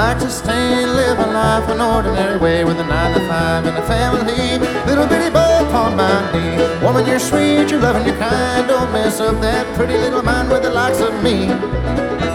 like to stay and live a life an ordinary way, with a 9 to 5 and a family. Little bitty boy upon my knee. Woman, you're sweet, you're loving, you're kind. Don't mess up that pretty little mind with the likes of me.